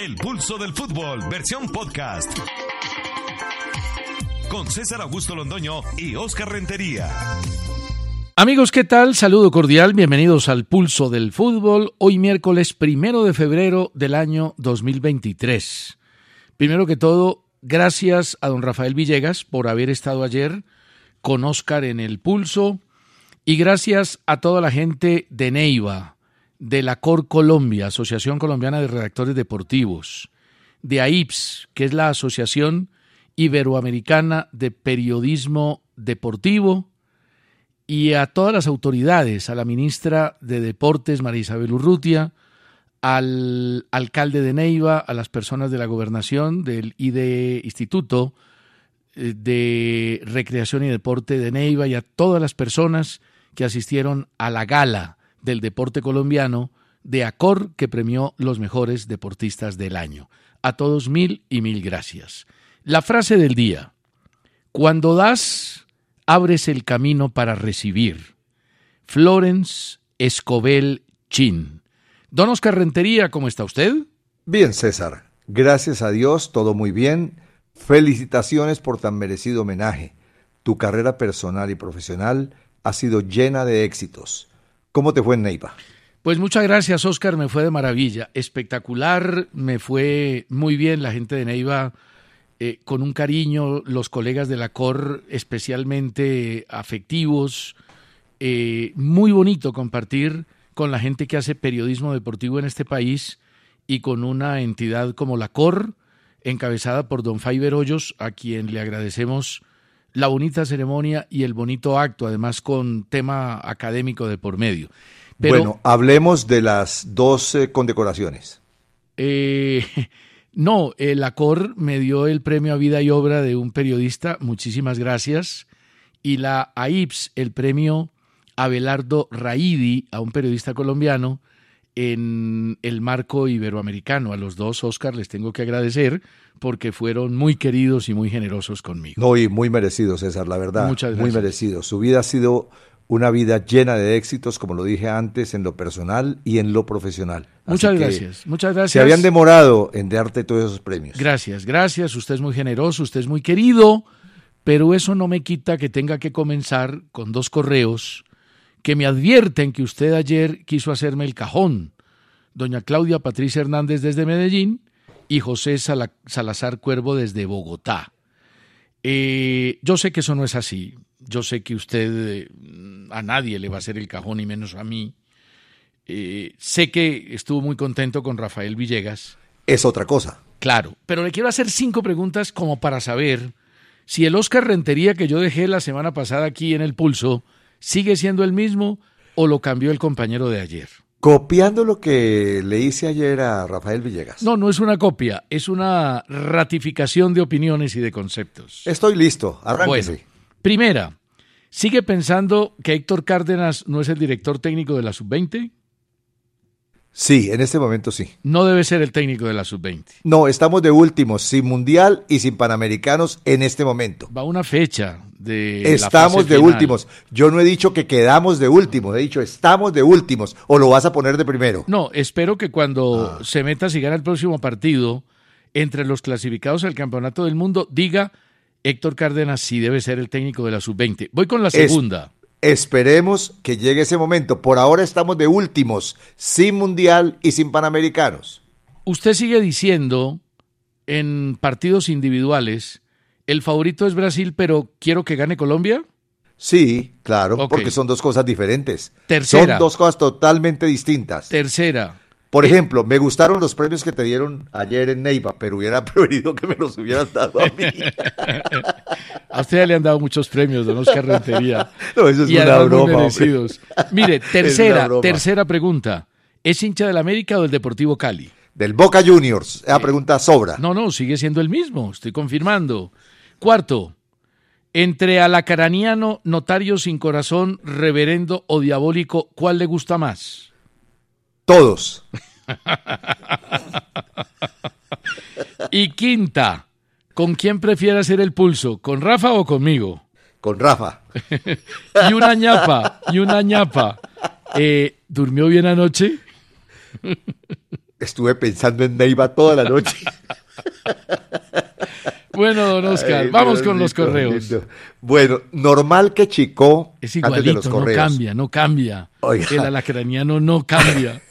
El Pulso del Fútbol, versión podcast. Con César Augusto Londoño y Óscar Rentería. Amigos, ¿qué tal? Saludo cordial, bienvenidos al Pulso del Fútbol. Hoy miércoles 1 de febrero del año 2023. Primero que todo, gracias a don Rafael Villegas por haber estado ayer con Óscar en el Pulso. Y gracias a toda la gente de Neiva, de la COR Colombia, Asociación Colombiana de Redactores Deportivos, de AIPS, que es la Asociación Iberoamericana de Periodismo Deportivo, y a todas las autoridades, a la ministra de Deportes, María Isabel Urrutia, al alcalde de Neiva, a las personas de la gobernación y de Instituto de Recreación y Deporte de Neiva, y a todas las personas que asistieron a la gala del deporte colombiano de ACOR, que premió los mejores deportistas del año. A todos mil y mil gracias. La frase del día: cuando das, abres el camino para recibir. Florence Escobel Chin. Don Óscar Rentería, ¿cómo está usted? Bien, César. Gracias a Dios, todo muy bien. Felicitaciones por tan merecido homenaje. Tu carrera personal y profesional ha sido llena de éxitos. ¿Cómo te fue en Neiva? Pues muchas gracias, Óscar, me fue de maravilla, espectacular, me fue muy bien, la gente de Neiva con un cariño, los colegas de la COR especialmente afectivos, muy bonito compartir con la gente que hace periodismo deportivo en este país y con una entidad como la COR, encabezada por don Faiber Hoyos, a quien le agradecemos la bonita ceremonia y el bonito acto, además con tema académico de por medio. Pero, bueno, hablemos de las dos condecoraciones. No, la COR me dio el premio a vida y obra de un periodista, muchísimas gracias, y la AIPS el premio Abelardo Raidi, a un periodista colombiano, en el marco iberoamericano. A los dos, Óscar, les tengo que agradecer porque fueron muy queridos y muy generosos conmigo. No, y muy merecido, César, la verdad. Muchas gracias. Muy merecido. Su vida ha sido una vida llena de éxitos, como lo dije antes, en lo personal y en lo profesional. Muchas gracias, muchas gracias. Se habían demorado en darte todos esos premios. Gracias, gracias. Usted es muy generoso, usted es muy querido, pero eso no me quita que tenga que comenzar con dos correos que me advierten que usted ayer quiso hacerme el cajón. Doña Claudia Patricia Hernández desde Medellín y José Salazar Cuervo desde Bogotá. Yo sé que eso no es así. Yo sé que usted a nadie le va a hacer el cajón, y menos a mí. Sé que estuvo muy contento con Rafael Villegas. Es otra cosa. Claro, pero le quiero hacer 5 preguntas como para saber si el Óscar Rentería que yo dejé la semana pasada aquí en el Pulso sigue siendo el mismo o lo cambió el compañero de ayer. Copiando lo que le hice ayer a Rafael Villegas. No, no es una copia, es una ratificación de opiniones y de conceptos. Estoy listo, arránquese. Bueno, primera, ¿sigue pensando que Héctor Cárdenas no es el director técnico de la Sub-20? Sí, en este momento sí. No debe ser el técnico de la Sub-20. No, estamos de últimos, sin Mundial y sin Panamericanos en este momento. Va una fecha de estamos de últimos. Yo no he dicho que quedamos de últimos, he dicho estamos de últimos. ¿O lo vas a poner de primero? No, espero que cuando se meta, si gana el próximo partido, entre los clasificados al Campeonato del Mundo, diga Héctor Cárdenas sí debe ser el técnico de la Sub-20. Voy con la segunda. Esperemos que llegue ese momento. Por ahora estamos de últimos, sin Mundial y sin Panamericanos. Usted sigue diciendo en partidos individuales, el favorito es Brasil, pero quiero que gane Colombia. Sí, claro, Okay. porque son dos cosas diferentes. Tercera. Son dos cosas totalmente distintas. Tercera. Por ejemplo, me gustaron los premios que te dieron ayer en Neiva, pero hubiera preferido que me los hubieran dado a mí. A usted le han dado muchos premios, don Óscar Rentería. No, eso es y una muy broma, merecidos. Mire, Es una broma. tercera pregunta. ¿Es hincha del América o del Deportivo Cali? Del Boca Juniors. Esa pregunta sobra. No, sigue siendo el mismo, estoy confirmando. Cuarto, entre alacaraniano, notario sin corazón, reverendo o diabólico, ¿cuál le gusta más? Todos. Y quinta, ¿con quién prefiere hacer el pulso? ¿Con Rafa o conmigo? Con Rafa. Y una ñapa. ¿Durmió bien anoche? Estuve pensando en Neiva toda la noche. Bueno, don Oscar, vamos con los correos. Lindo. Bueno, normal que Chico, Es antes de los igualito, correos. no cambia. Oiga. El alacraniano no cambia.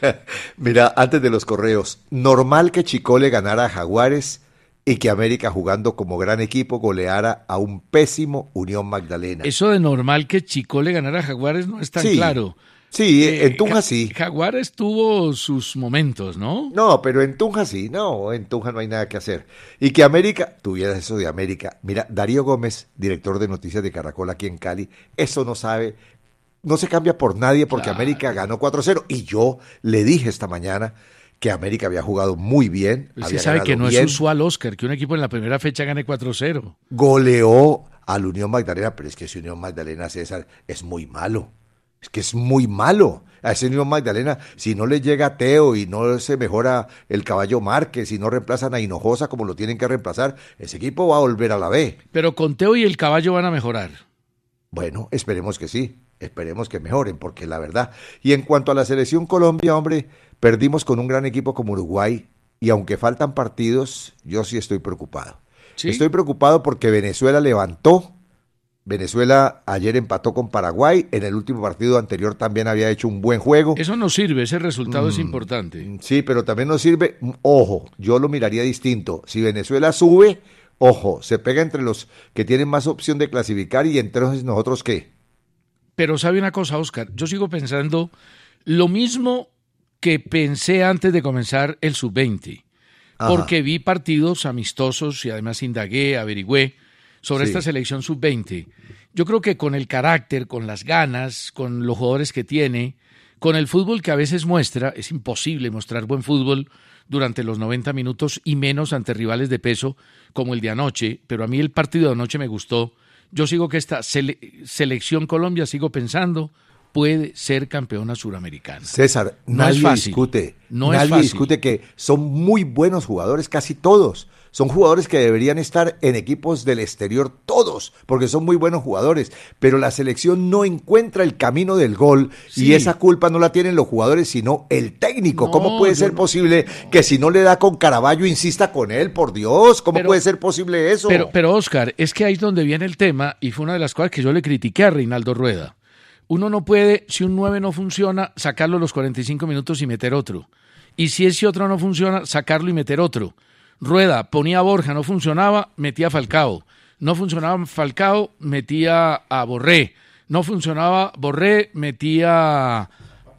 Mira, antes de los correos, normal que Chico le ganara a Jaguares y que América, jugando como gran equipo, goleara a un pésimo Unión Magdalena. Eso de normal que Chico le ganara a Jaguares no es tan Sí. claro. Sí, en Tunja sí. Jaguares tuvo sus momentos, ¿no? No, pero en Tunja sí, no, en Tunja no hay nada que hacer. Y que América, tuviera eso de América. Mira, Darío Gómez, director de noticias de Caracol aquí en Cali, eso no sabe, no se cambia por nadie porque Claro. América ganó 4-0. Y yo le dije esta mañana que América había jugado muy bien, Usted había sabe ganado que no bien, es usual, Oscar, que un equipo en la primera fecha gane 4-0. goleó al Unión Magdalena, pero es que ese Unión Magdalena, César, es muy malo. Es que es muy malo. A ese Unión Magdalena, si no le llega a Teo y no se mejora el Caballo Márquez, si no reemplazan a Hinojosa como lo tienen que reemplazar, ese equipo va a volver a la B. Pero con Teo y el caballo van a mejorar. Bueno, esperemos que sí, esperemos que mejoren, porque la verdad. Y en cuanto a la selección Colombia, hombre, perdimos con un gran equipo como Uruguay, y aunque faltan partidos, yo sí estoy preocupado. ¿Sí? Estoy preocupado porque Venezuela levantó. Venezuela ayer empató con Paraguay, en el último partido anterior también había hecho un buen juego. Eso no sirve, ese resultado es importante. Sí, pero también nos sirve, ojo, yo lo miraría distinto. Si Venezuela sube, ojo, se pega entre los que tienen más opción de clasificar y entonces nosotros qué. Pero sabe una cosa, Oscar, yo sigo pensando lo mismo que pensé antes de comenzar el sub-20, Ajá. porque vi partidos amistosos y además indagué, averigüé sobre Sí. esta selección sub-20. Yo creo que con el carácter, con las ganas, con los jugadores que tiene, con el fútbol que a veces muestra, es imposible mostrar buen fútbol durante los 90 minutos y menos ante rivales de peso como el de anoche, pero a mí el partido de anoche me gustó. Yo sigo que esta selección Colombia, sigo pensando, puede ser campeona suramericana. César, No nadie es fácil. discute, No es nadie fácil. discute que son muy buenos jugadores, casi todos. Son jugadores que deberían estar en equipos del exterior, todos, porque son muy buenos jugadores. Pero la selección no encuentra el camino del gol Sí. y esa culpa no la tienen los jugadores, sino el técnico. No, ¿Cómo puede yo ser no- posible que si no le da con Caraballo insista con él? Por Dios, ¿cómo Pero- puede ser posible eso? Pero Oscar, es que ahí es donde viene el tema y fue una de las cosas que yo le critiqué a Reinaldo Rueda. Uno no puede, si un 9 no funciona, sacarlo a los 45 minutos y meter otro. Y si ese otro no funciona, sacarlo y meter otro. Rueda ponía a Borja, no funcionaba, metía a Falcao. No funcionaba Falcao, metía a Borré. No funcionaba Borré, metía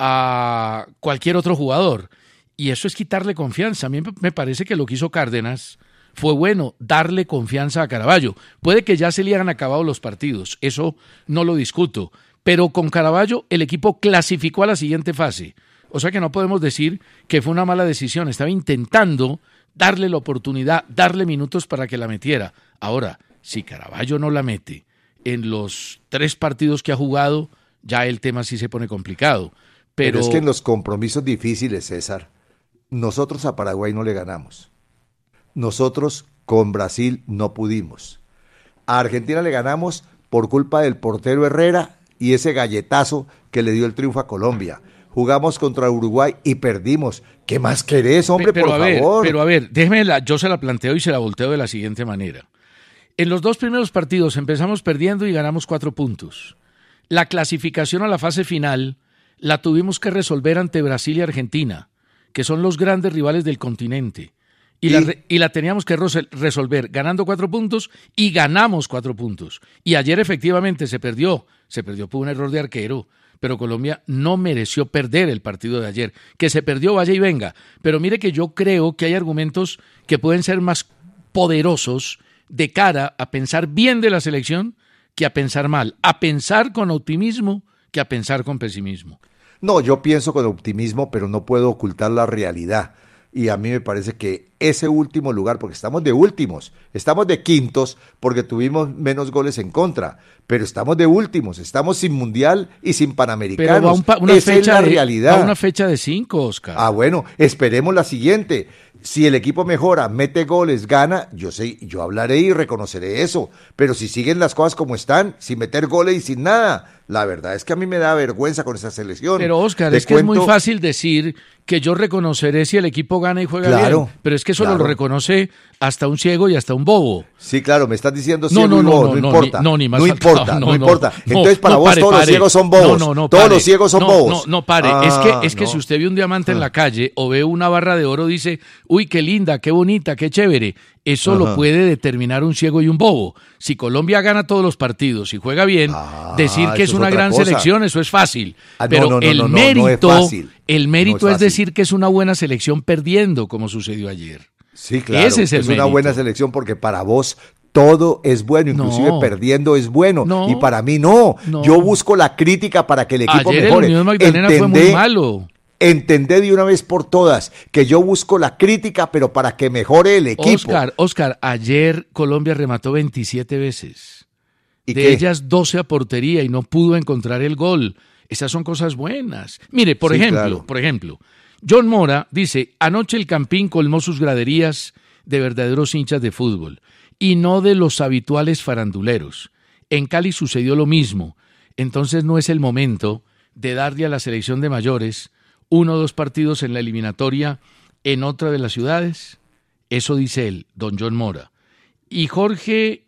a cualquier otro jugador. Y eso es quitarle confianza. A mí me parece que lo que hizo Cárdenas fue bueno, darle confianza a Caraballo. Puede que ya se le hayan acabado los partidos, eso no lo discuto. Pero con Caraballo el equipo clasificó a la siguiente fase. O sea que no podemos decir que fue una mala decisión. Estaba intentando darle la oportunidad, darle minutos para que la metiera. Ahora, si Caraballo no la mete en los 3 partidos que ha jugado, ya el tema sí se pone complicado. Pero es que en los compromisos difíciles, César, nosotros a Paraguay no le ganamos. Nosotros con Brasil no pudimos. A Argentina le ganamos por culpa del portero Herrera y ese galletazo que le dio el triunfo a Colombia. Jugamos contra Uruguay y perdimos. ¿Qué más querés, hombre, pero por a ver, favor? Pero a ver, yo se la planteo y se la volteo de la siguiente manera. En los 2 primeros partidos empezamos perdiendo y ganamos 4 puntos. La clasificación a la fase final la tuvimos que resolver ante Brasil y Argentina, que son los grandes rivales del continente. Y la teníamos que resolver ganando 4 puntos y ganamos 4 puntos. Y ayer efectivamente se perdió por un error de arquero, pero Colombia no mereció perder el partido de ayer. Que se perdió, vaya y venga. Pero mire que yo creo que hay argumentos que pueden ser más poderosos de cara a pensar bien de la selección que a pensar mal. A pensar con optimismo que a pensar con pesimismo. No, yo pienso con optimismo, pero no puedo ocultar la realidad. Y a mí me parece que ese último lugar, porque estamos de últimos, estamos de quintos porque tuvimos menos goles en contra, pero estamos de últimos, estamos sin mundial y sin panamericanos. Pero va Esa es la realidad. a una fecha de 5, Oscar. Ah, bueno, esperemos la siguiente. Si el equipo mejora, mete goles, gana, yo hablaré y reconoceré eso. Pero si siguen las cosas como están, sin meter goles y sin nada, la verdad es que a mí me da vergüenza con esa selección. Pero Oscar, es que es muy fácil decir que yo reconoceré si el equipo gana y juega bien. Pero es que eso lo reconoce hasta un ciego y hasta un bobo. Sí, claro, me estás diciendo ciego y bobo, no importa. No importa. Entonces para vos todos los ciegos son bobos. Todos los ciegos son bobos. No, pare. Es que si usted ve un diamante en la calle o ve una barra de oro, dice, uy, qué linda, qué bonita, qué chévere. Eso lo puede determinar un ciego y un bobo. Si Colombia gana todos los partidos y juega bien, decir que es una gran selección, eso es fácil. Pero el mérito es decir que es una buena selección perdiendo, como sucedió ayer. Sí, claro, ese es una buena selección porque para vos todo es bueno, inclusive perdiendo es bueno, y para mí no. Yo busco la crítica para que el equipo mejore. Ayer el Unión Magdalena fue muy malo. Entendé de una vez por todas que yo busco la crítica, pero para que mejore el equipo. Oscar, ayer Colombia remató 27 veces. ¿Y de ellas 12 a portería y no pudo encontrar el gol. Esas son cosas buenas. Mire, por ejemplo, John Mora dice, anoche el Campín colmó sus graderías de verdaderos hinchas de fútbol y no de los habituales faranduleros. En Cali sucedió lo mismo. Entonces no es el momento de darle a la selección de mayores 1 o 2 partidos en la eliminatoria en otra de las ciudades. Eso dice él, don John Mora. Y Jorge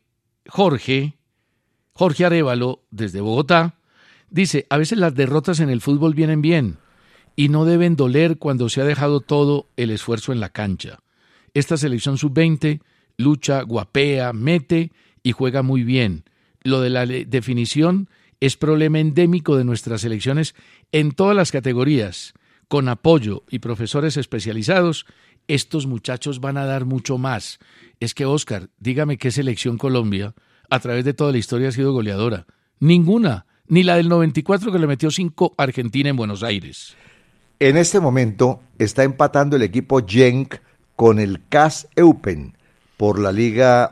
Arévalo, desde Bogotá, dice, a veces las derrotas en el fútbol vienen bien y no deben doler cuando se ha dejado todo el esfuerzo en la cancha. Esta selección sub-20 lucha, guapea, mete y juega muy bien. Lo de la definición es problema endémico de nuestras selecciones en todas las categorías. Con apoyo y profesores especializados, estos muchachos van a dar mucho más. Es que, Oscar, dígame qué selección Colombia a través de toda la historia ha sido goleadora. Ninguna, ni la del 94 que le metió 5 a Argentina en Buenos Aires. En este momento está empatando el equipo Genk con el CAS Eupen por la liga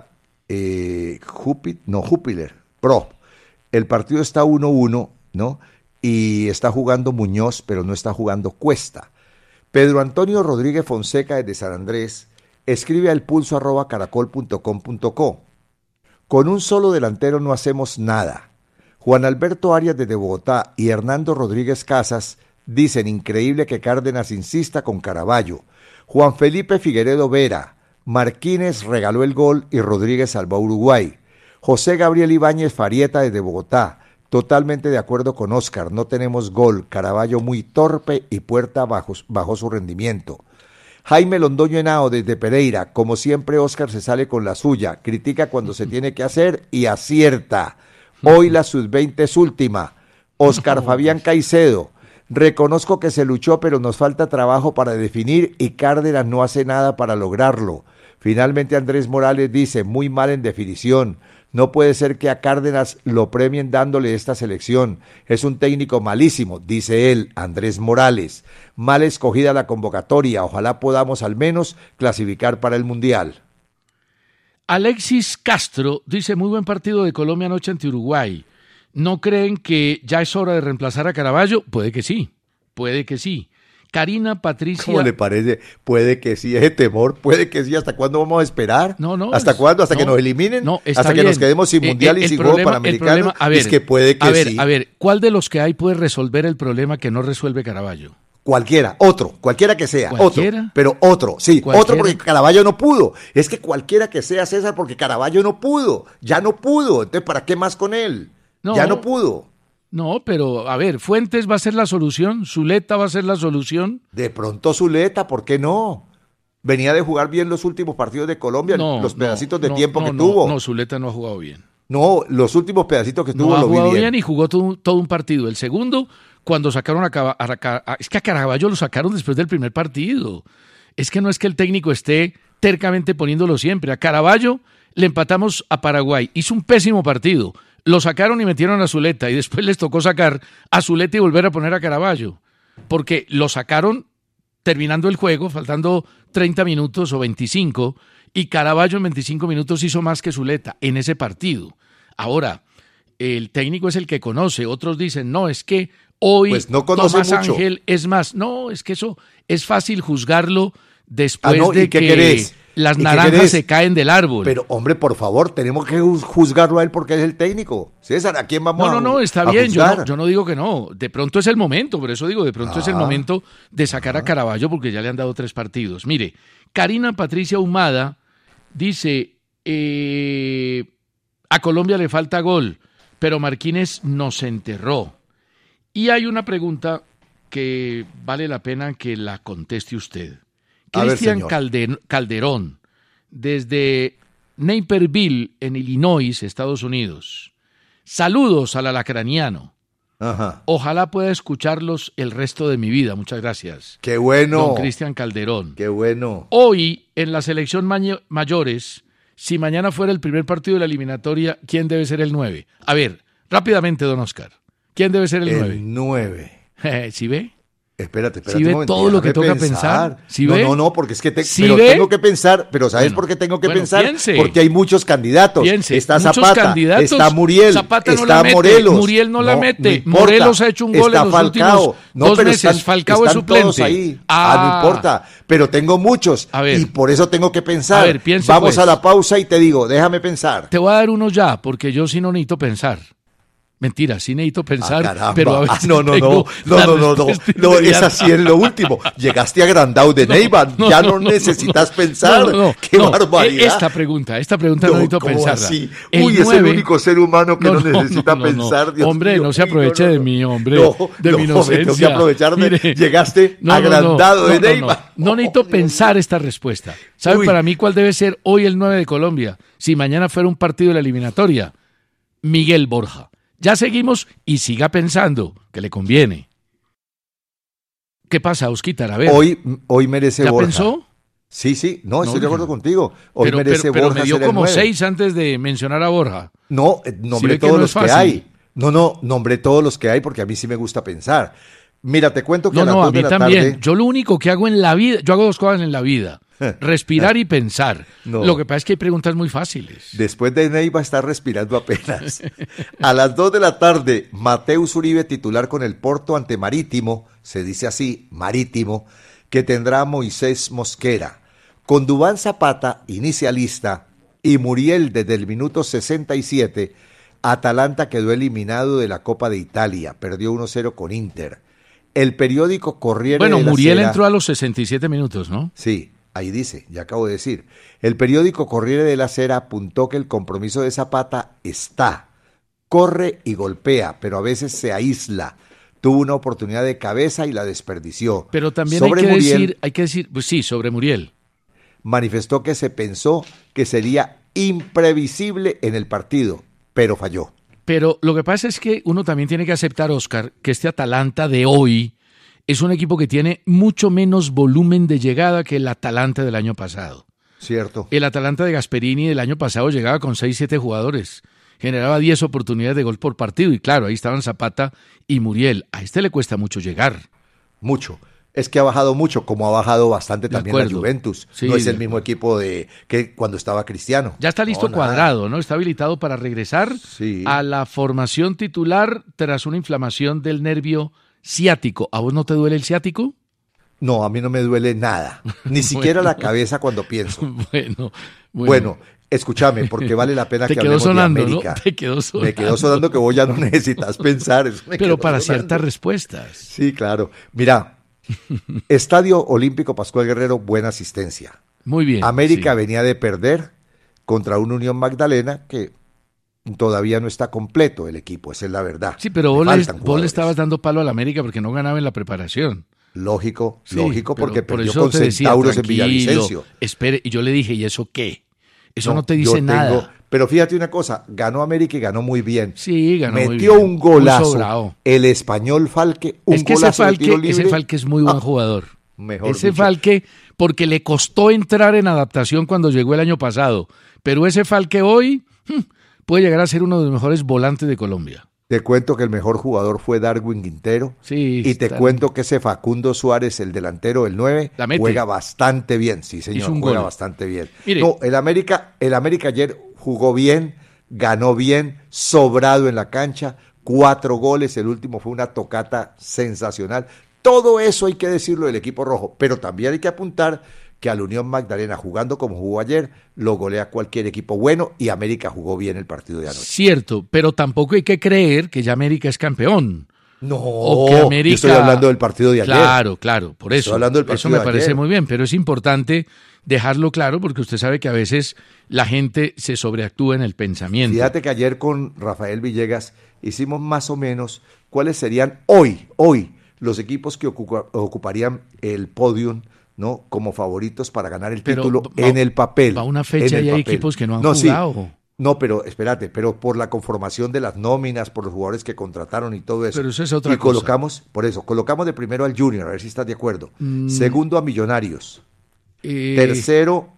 Jupiler Pro. El partido está 1-1, ¿no? Y está jugando Muñoz, pero no está jugando Cuesta. Pedro Antonio Rodríguez Fonseca desde San Andrés escribe al pulso@caracol.com.co. Con un solo delantero no hacemos nada. Juan Alberto Arias desde Bogotá y Hernando Rodríguez Casas dicen increíble que Cárdenas insista con Caraballo. Juan Felipe Figueredo Vera, Marquínez regaló el gol y Rodríguez salvó a Uruguay. José Gabriel Ibáñez Farieta desde Bogotá. Totalmente de acuerdo con Oscar, no tenemos gol, Caraballo muy torpe y Puerta bajó su rendimiento. Jaime Londoño Henao desde Pereira, como siempre Oscar se sale con la suya, critica cuando se tiene que hacer y acierta. Hoy la sub-20 es última. Oscar Fabián Caicedo, reconozco que se luchó pero nos falta trabajo para definir y Cárdenas no hace nada para lograrlo. Finalmente Andrés Morales dice, muy mal en definición. No puede ser que a Cárdenas lo premien dándole esta selección. Es un técnico malísimo, dice él, Andrés Morales. Mal escogida la convocatoria. Ojalá podamos al menos clasificar para el Mundial. Alexis Castro dice, muy buen partido de Colombia anoche ante Uruguay. ¿No creen que ya es hora de reemplazar a Caraballo? Puede que sí. Karina Patricia. ¿Cómo le parece? Puede que sí, ese temor, puede que sí. ¿Hasta cuándo vamos a esperar? ¿Hasta cuándo? ¿Hasta que nos eliminen? ¿Hasta que nos quedemos sin mundial y sin juego panamericano? Es que puede que sí. A ver, ¿cuál de los que hay puede resolver el problema que no resuelve Caraballo? Cualquiera que sea, ¿Cualquiera? Otro, pero otro, sí, ¿cualquiera? Otro porque Caraballo no pudo. Es que cualquiera que sea, César, porque Caraballo no pudo, ya no pudo. Entonces, ¿para qué más con él? Ya no pudo. No, pero a ver, ¿Fuentes va a ser la solución? ¿Zuleta va a ser la solución? De pronto Zuleta, ¿por qué no? Venía de jugar bien los últimos partidos de Colombia, los pedacitos de tiempo que tuvo. No, Zuleta no ha jugado bien. No, los últimos pedacitos que tuvo lo vi bien. No ha jugado bien y jugó todo un partido. El segundo, cuando sacaron es que a Caraballo lo sacaron después del primer partido. Es que no es que el técnico esté tercamente poniéndolo siempre. A Caraballo le empatamos a Paraguay. Hizo un pésimo partido. Lo sacaron y metieron a Zuleta y después les tocó sacar a Zuleta y volver a poner a Caraballo. Porque lo sacaron terminando el juego, faltando 30 minutos o 25, y Caraballo en 25 minutos hizo más que Zuleta en ese partido. Ahora, el técnico es el que conoce. Otros dicen, no, es que hoy pues no conoce Tomás mucho. Ángel es más. No, es que eso es fácil juzgarlo después no, de ¿y qué que querés? las ¿Y qué naranjas querés? se caen del árbol. Pero, hombre, por favor, tenemos que juzgarlo a él porque es el técnico. César, ¿a quién vamos No, está a bien, juzgar? yo no digo que no. De pronto es el momento, por eso digo, de pronto es el momento de sacar a Ah. Caraballo porque ya le han dado 3 partidos. Mire, Karina Patricia Humada dice, a Colombia le falta gol, pero Marquínez nos enterró. Y hay una pregunta que vale la pena que la conteste usted. A ver, Cristian señor. Calderón, desde Naperville, en Illinois, Estados Unidos. Saludos al alacraniano. Ajá. Ojalá pueda escucharlos el resto de mi vida. Muchas gracias. Qué bueno. Don Cristian Calderón. Qué bueno. Hoy, en la selección mayores, si mañana fuera el primer partido de la eliminatoria, ¿quién debe ser el 9? A ver, rápidamente, don Oscar. ¿Quién debe ser el 9? El 9. ¿Sí ve? Espérate ¿Sí ve un momento, todo lo que déjame toca pensar? ¿Sí no, ve? no, porque es que ¿Sí pero ve? tengo que pensar, pero ¿sabes Bueno, por qué tengo que bueno, pensar? piense. Porque hay muchos candidatos. Piense, Está muchos Zapata, candidatos. está Muriel, Zapata no está la mete, Morelos. Muriel no la mete. importa. Morelos ha hecho un gol está en los Falcao. últimos No, 2 pero meses. Falcao es están todos suplente. ahí. No importa. Pero tengo muchos A ver. y por eso tengo que pensar. A ver, piense, Vamos pues. a la pausa y te digo, déjame pensar. Te voy a dar uno ya, porque yo sí no necesito pensar. Mentira, sí necesito pensar, Caramba. pero a veces no, tengo la respuesta no, inmediata. esa sí es lo último. Llegaste agrandado de Neiva, ya no necesitas pensar. ¡Qué barbaridad! Esta pregunta no necesito ¿cómo pensarla. así? El Uy, es el 9, único ser humano que no necesita pensar. Dios hombre, mío. no se Uy, aproveche de mí, hombre, de mi me inocencia. tengo que aprovecharme. Mire, Llegaste no, agrandado de Neiva. No necesito pensar esta respuesta. ¿Sabe Uy. para mí cuál debe ser hoy el 9 de Colombia? Si mañana fuera un partido de la eliminatoria. Miguel Borja. Ya seguimos y siga pensando que le conviene. ¿Qué pasa, Osquitar? A ver, Hoy merece ¿ya Borja. pensó? Sí, no, estoy de no. acuerdo contigo. Hoy Pero merece me Borja dio ser el como 9. 6 antes de mencionar a Borja. No, Si nombré ve que todos no los es que fácil. hay. No, nombré todos los que hay porque a mí sí me gusta pensar. Mira, te cuento que a las No, a 2 de mí la también. tarde... Yo lo único que hago en la vida, yo hago 2 cosas en la vida. Respirar y pensar. No. Lo que pasa es que hay preguntas muy fáciles. Después de Neiva está respirando apenas. A las 2 de la tarde, Mateus Uribe, titular con el Porto ante Marítimo, se dice así, Marítimo, que tendrá a Moisés Mosquera. Con Duván Zapata, inicialista, y Muriel desde el minuto 67, Atalanta quedó eliminado de la Copa de Italia, perdió 1-0 con Inter. El periódico Corriere Bueno, de la Muriel Sera... entró a los 67 minutos, ¿no? Sí, ahí dice, ya acabo de decir. El periódico Corriere de la Sera apuntó que el compromiso de Zapata está. Corre y golpea, pero a veces se aísla. Tuvo una oportunidad de cabeza y la desperdició. Pero también Sobre Muriel, hay que decir, pues sí, sobre Muriel. manifestó que se pensó que sería imprevisible en el partido, pero falló. Pero lo que pasa es que uno también tiene que aceptar, Oscar, que este Atalanta de hoy es un equipo que tiene mucho menos volumen de llegada que el Atalanta del año pasado. Cierto. El Atalanta de Gasperini del año pasado llegaba con 6-7 jugadores, generaba 10 oportunidades de gol por partido y claro, ahí estaban Zapata y Muriel. A este le cuesta mucho llegar. Mucho. Es que ha bajado mucho, como ha bajado bastante De también la acuerdo. Juventus. Sí, no es de el mismo equipo que cuando estaba Cristiano. Ya está listo No, nada. Cuadrado, ¿no? Está habilitado para regresar Sí. a la formación titular tras una inflamación del nervio ciático. ¿A vos no te duele el ciático? No, a mí no me duele nada. Ni siquiera la cabeza cuando pienso. Bueno, escúchame, porque vale la pena te que quedó hablemos sonando, de América. ¿no? Te quedó sonando. Me quedó sonando que vos ya no necesitas pensar. Eso me Pero quedó para sonando. ciertas respuestas. Sí, claro. Mira, Estadio Olímpico Pascual Guerrero, buena asistencia. Muy bien. América sí. venía de perder contra un Unión Magdalena que todavía no está completo el equipo, esa es la verdad. Sí, pero Le vos faltan le jugadores. estabas dando palo al América porque no ganaba en la preparación. Lógico, Sí, lógico, pero porque por perdió eso con te decía, Centauros en tranquilo, Villavicencio. Espere, y yo le dije, ¿y eso qué? Eso no te yo dice nada. tengo- pero fíjate una cosa, ganó América y ganó muy bien. Sí, ganó muy Metió bien. un Muy golazo. sobrado. El español Falque, un Es que ese golazo de tiro Falque, libre. es muy buen Ah, jugador. mejor Ese dicho. Falque, porque le costó entrar en adaptación cuando llegó el año pasado. Pero ese Falque hoy puede llegar a ser uno de los mejores volantes de Colombia. Te cuento que el mejor jugador fue Darwin Quintero. Sí, Y te está- cuento que ese Facundo Suárez, el delantero, el 9, La mete. juega bastante bien. Sí, señor, Hizo un juega gol. bastante bien. Mire. No, el América ayer jugó bien, ganó bien, sobrado en la cancha, 4 goles, el último fue una tocata sensacional. Todo eso hay que decirlo del equipo rojo, pero también hay que apuntar que al Unión Magdalena, jugando como jugó ayer, lo golea cualquier equipo bueno, y América jugó bien el partido de anoche. Cierto, pero tampoco hay que creer que ya América es campeón. No, O que América... yo estoy hablando del partido de ayer. Claro, por eso. Estoy hablando del partido eso me de parece ayer. muy bien, pero es importante dejarlo claro porque usted sabe que a veces la gente se sobreactúa en el pensamiento. Fíjate que ayer con Rafael Villegas hicimos más o menos cuáles serían hoy los equipos que ocuparían el podium, ¿no?, como favoritos para ganar el título en el papel. Va una fecha y hay equipos que no han jugado. Sí. No, pero espérate, pero por la conformación de las nóminas, por los jugadores que contrataron y todo eso. Pero eso es otra y cosa. Colocamos de primero al Junior, a ver si estás de acuerdo. Segundo a Millonarios. Tercero,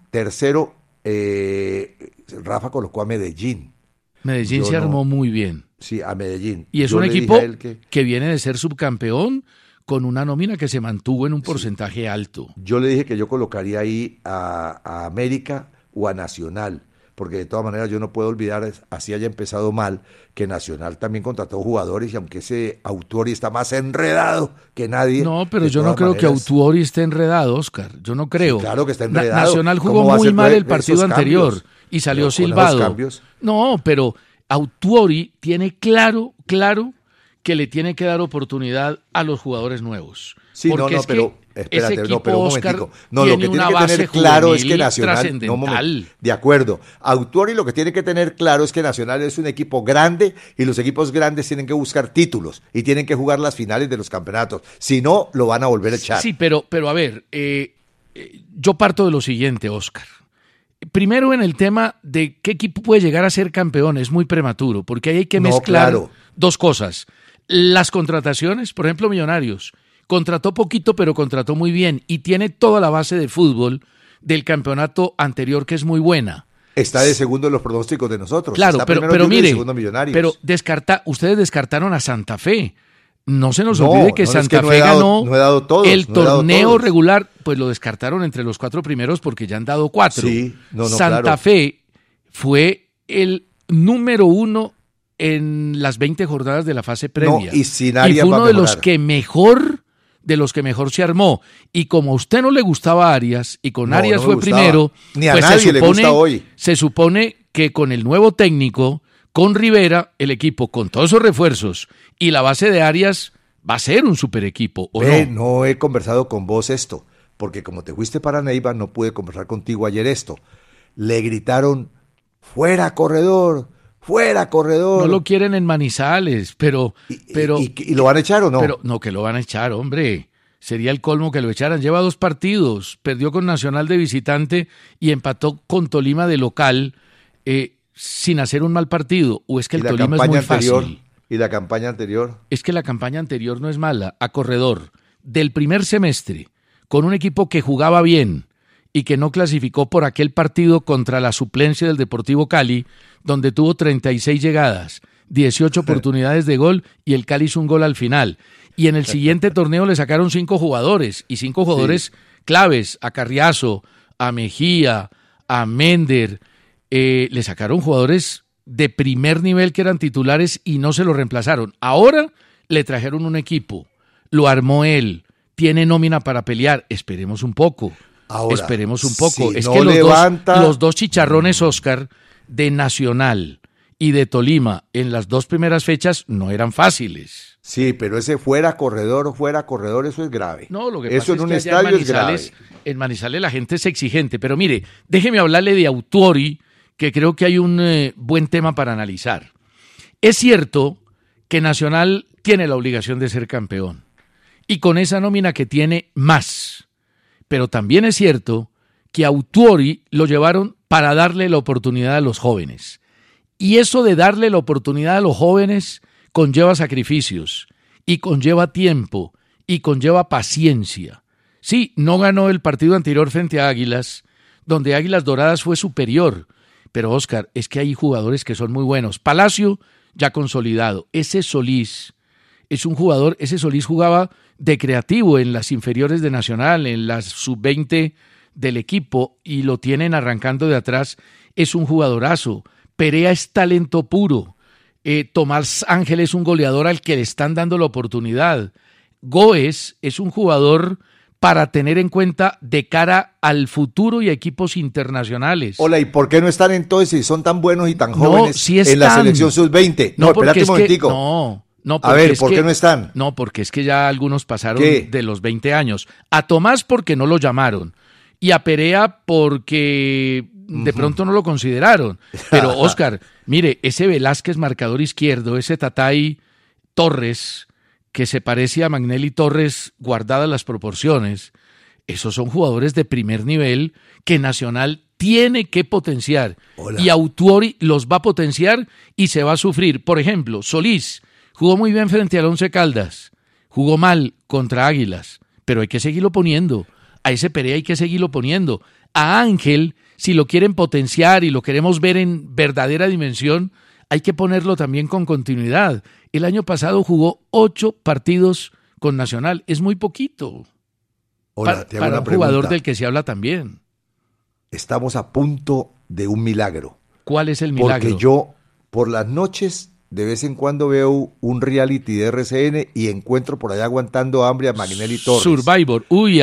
Rafa colocó a Medellín. Medellín se armó muy bien. Sí, a Medellín. Y es un equipo que viene de ser subcampeón con una nómina que se mantuvo en un porcentaje alto. Yo le dije que yo colocaría ahí a América o a Nacional, porque de todas maneras yo no puedo olvidar, así haya empezado mal, que Nacional también contrató jugadores, y aunque ese Autuori está más enredado que nadie. No, pero yo no creo que Autuori esté enredado, Oscar. Yo no creo. Sí, claro que está enredado. Nacional jugó muy mal el partido anterior y salió silbado. No, pero Autuori tiene claro que le tiene que dar oportunidad a los jugadores nuevos. Sí, porque no, pero espérate, pero un momentico. No, lo que tiene que tener claro es que Nacional, de acuerdo. Autuori lo que tiene que tener claro es que Nacional es un equipo grande, y los equipos grandes tienen que buscar títulos y tienen que jugar las finales de los campeonatos. Si no, lo van a volver a echar. Sí, pero a ver, yo parto de lo siguiente, Oscar. Primero, en el tema de qué equipo puede llegar a ser campeón, es muy prematuro, porque ahí hay que mezclar dos cosas. Las contrataciones, por ejemplo, Millonarios, contrató poquito, pero contrató muy bien, y tiene toda la base de fútbol del campeonato anterior, que es muy buena. Está de segundo en los pronósticos de nosotros. Claro, está pero mire, pero ustedes descartaron a Santa Fe. No se nos olvide que Santa Fe ganó el torneo regular, pues lo descartaron entre los 4 primeros porque ya han dado 4. Sí, Santa Fe fue el número 1 en las 20 jornadas de la fase previa. Y sin Arias fue uno de los que mejor se armó. Y como a usted no le gustaba Arias, y con Arias fue primero, ni a nadie le gusta hoy. Se supone que con el nuevo técnico, con Rivera, el equipo, con todos esos refuerzos y la base de Arias, va a ser un super equipo, ¿o no? No he conversado con vos esto, porque como te fuiste para Neiva, no pude conversar contigo ayer esto. Le gritaron, ¡fuera corredor! ¡Fuera corredor! No lo quieren en Manizales, pero... ¿Y lo van a echar o no? Pero no, que lo van a echar, hombre. Sería el colmo que lo echaran. Lleva 2 partidos, perdió con Nacional de visitante y empató con Tolima de local, sin hacer un mal partido. ¿O es que el Tolima es muy fácil? ¿Y la campaña anterior? Es que la campaña anterior no es mala. A corredor, del primer semestre, con un equipo que jugaba bien y que no clasificó por aquel partido contra la suplencia del Deportivo Cali, donde tuvo 36 llegadas, 18 oportunidades de gol, y el Cali hizo un gol al final. Y en el siguiente torneo le sacaron 5 jugadores, y 5 jugadores claves, a Carriazo, a Mejía, a Mender. Le sacaron jugadores de primer nivel que eran titulares y no se lo reemplazaron. Ahora le trajeron un equipo, lo armó él, tiene nómina para pelear. Esperemos un poco. Si es no que los dos chicharrones, Oscar, de Nacional y de Tolima en las 2 primeras fechas no eran fáciles. Sí, pero ese fuera corredor, eso es grave. No, lo que eso pasa en un es que estadio es grave. En Manizales la gente es exigente, pero mire, déjeme hablarle de Autuori, que creo que hay un buen tema para analizar. Es cierto que Nacional tiene la obligación de ser campeón, y con esa nómina que tiene más, pero también es cierto que Autuori lo llevaron para darle la oportunidad a los jóvenes. Y eso de darle la oportunidad a los jóvenes conlleva sacrificios, y conlleva tiempo, y conlleva paciencia. Sí, no ganó el partido anterior frente a Águilas, donde Águilas Doradas fue superior, pero Oscar, es que hay jugadores que son muy buenos. Palacio, ya consolidado. Ese Solís es un jugador, ese Solís jugaba de creativo en las inferiores de Nacional, en las sub-20 del equipo, y lo tienen arrancando de atrás. Es un jugadorazo. Perea es talento puro. Tomás Ángel es un goleador al que le están dando la oportunidad. Goes es un jugador para tener en cuenta de cara al futuro y a equipos internacionales. Hola, ¿y por qué no están entonces si son tan buenos y tan No, jóvenes sí están. en la selección sub-20? No, espérate un momentico. No, a ver, ¿por qué no están? No, porque es que ya algunos pasaron ¿Qué? de los 20 años. A Tomás porque no lo llamaron. Y a Perea porque de pronto no lo consideraron. Pero, Óscar, mire, ese Velázquez marcador izquierdo, ese Tatay Torres, que se parece a Magnelli Torres guardadas las proporciones, esos son jugadores de primer nivel que Nacional tiene que potenciar. Hola. Y Autuori los va a potenciar y se va a sufrir. Por ejemplo, Solís jugó muy bien frente al Once Caldas, jugó mal contra Águilas, pero hay que seguirlo poniendo. A ese Perea hay que seguirlo poniendo. A Ángel, si lo quieren potenciar y lo queremos ver en verdadera dimensión, hay que ponerlo también con continuidad. El año pasado jugó 8 partidos con Nacional. Es muy poquito. Hola, te hago para una un pregunta. jugador del que se habla también. Estamos a punto de un milagro. ¿Cuál es el milagro? Porque yo, por las noches, de vez en cuando veo un reality de RCN y encuentro por allá aguantando hambre a Magnelli Torres. Survivor.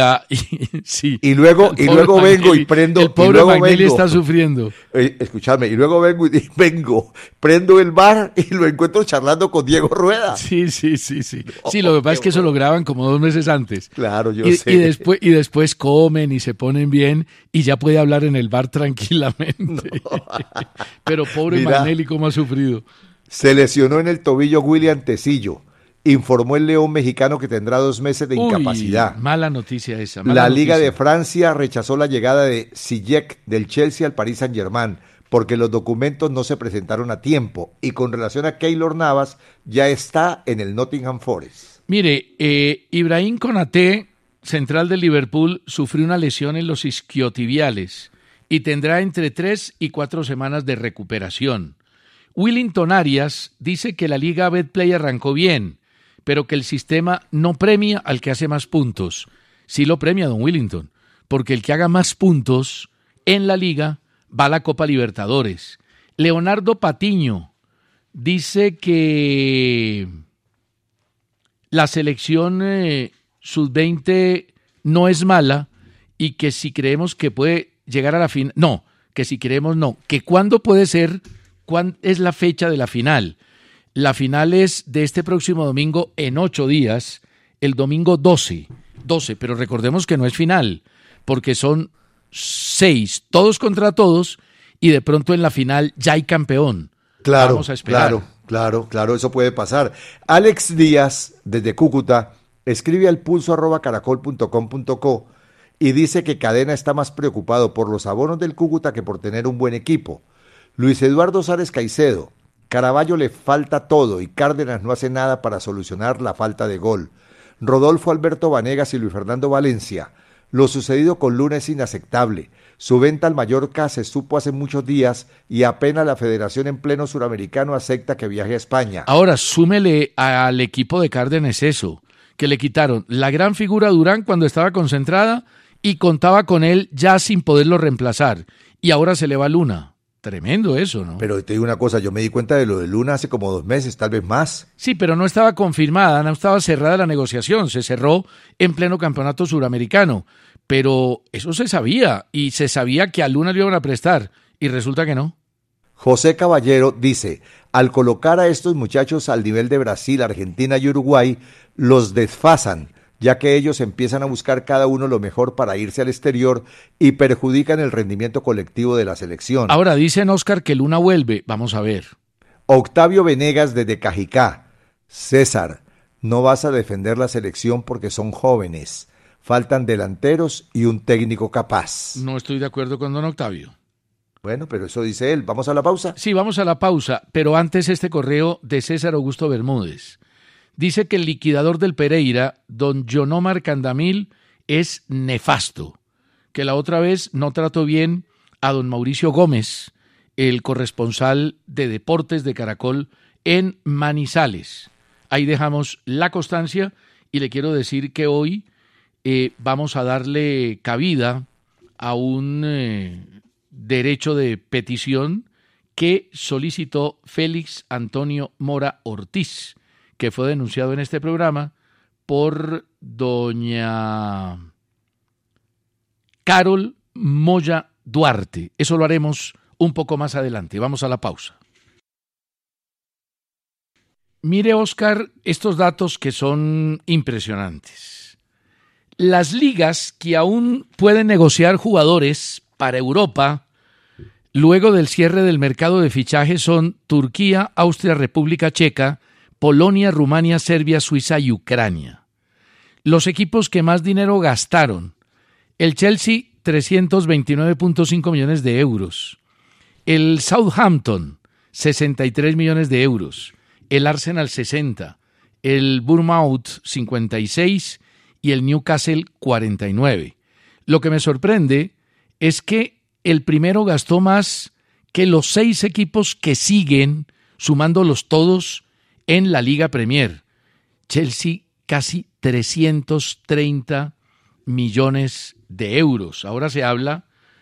Sí. Y luego vengo Magnelli, y prendo. El pobre y luego Magnelli vengo, está sufriendo. Escúchame, y luego vengo, prendo el bar y lo encuentro charlando con Diego Rueda. Sí. Sí, lo que pasa es que eso lo graban como 2 meses antes. Claro, yo y, sé. y después comen y se ponen bien y ya puede hablar en el bar tranquilamente. No. Pero pobre Mira, Magnelli, cómo ha sufrido. Se lesionó en el tobillo William Tecillo. Informó el León mexicano que tendrá 2 meses de incapacidad. Mala noticia esa. La Liga de Francia rechazó la llegada de Ziyech del Chelsea al Paris Saint-Germain porque los documentos no se presentaron a tiempo. Y con relación a Keylor Navas, ya está en el Nottingham Forest. Mire, Ibrahim Konaté, central del Liverpool, sufrió una lesión en los isquiotibiales y tendrá entre 3 y 4 semanas de recuperación. Willington Arias dice que la Liga Betplay arrancó bien, pero que el sistema no premia al que hace más puntos. Sí lo premia, don Willington, porque el que haga más puntos en la Liga va a la Copa Libertadores. Leonardo Patiño dice que la selección sub-20 no es mala y que si creemos que puede llegar a la final, que cuándo puede ser. ¿Cuándo es la fecha de la final? La final es de este próximo domingo en 8 días, el domingo 12, pero recordemos que no es final, porque son 6, todos contra todos, y de pronto en la final ya hay campeón. Claro, vamos a esperar. Claro, eso puede pasar. Alex Díaz, desde Cúcuta, escribe al pulso@caracol.com.co y dice que Cadena está más preocupado por los abonos del Cúcuta que por tener un buen equipo. Luis Eduardo Sárez Caicedo, Caraballo le falta todo y Cárdenas no hace nada para solucionar la falta de gol. Rodolfo Alberto Vanegas y Luis Fernando Valencia, lo sucedido con Luna es inaceptable. Su venta al Mallorca se supo hace muchos días y apenas la federación en pleno suramericano acepta que viaje a España. Ahora, súmele al equipo de Cárdenas eso, que le quitaron la gran figura Durán cuando estaba concentrada y contaba con él ya sin poderlo reemplazar. Y ahora se le va Luna. Tremendo eso, ¿no? Pero te digo una cosa, yo me di cuenta de lo de Luna hace como 2 meses, tal vez más. Sí, pero no estaba confirmada, no estaba cerrada la negociación, se cerró en pleno campeonato suramericano, pero eso se sabía, y se sabía que a Luna le iban a prestar, y resulta que no. José Caballero dice, al colocar a estos muchachos al nivel de Brasil, Argentina y Uruguay, los desfasan, ya que ellos empiezan a buscar cada uno lo mejor para irse al exterior y perjudican el rendimiento colectivo de la selección. Ahora dicen, Óscar, que Luna vuelve. Vamos a ver. Octavio Venegas desde Cajicá. César, no vas a defender la selección porque son jóvenes. Faltan delanteros y un técnico capaz. No estoy de acuerdo con don Octavio. Bueno, pero eso dice él. ¿Vamos a la pausa? Sí, vamos a la pausa, pero antes este correo de César Augusto Bermúdez. Dice que el liquidador del Pereira, don Yonomar Candamil, es nefasto, que la otra vez no trató bien a don Mauricio Gómez, el corresponsal de deportes de Caracol en Manizales. Ahí dejamos la constancia y le quiero decir que hoy vamos a darle cabida a un derecho de petición que solicitó Félix Antonio Mora Ortiz, que fue denunciado en este programa por doña Carol Moya Duarte. Eso lo haremos un poco más adelante. Vamos a la pausa. Mire, Oscar, estos datos que son impresionantes. Las ligas que aún pueden negociar jugadores para Europa luego del cierre del mercado de fichajes son Turquía, Austria, República Checa, Polonia, Rumania, Serbia, Suiza y Ucrania. Los equipos que más dinero gastaron: el Chelsea, 329.5 millones de euros. El Southampton, 63 millones de euros. El Arsenal, 60. El Bournemouth, 56. Y el Newcastle, 49. Lo que me sorprende es que el primero gastó más que los 6 equipos que siguen, sumándolos todos, en la Liga Premier. Chelsea, casi 330 millones de euros. Ahora se habla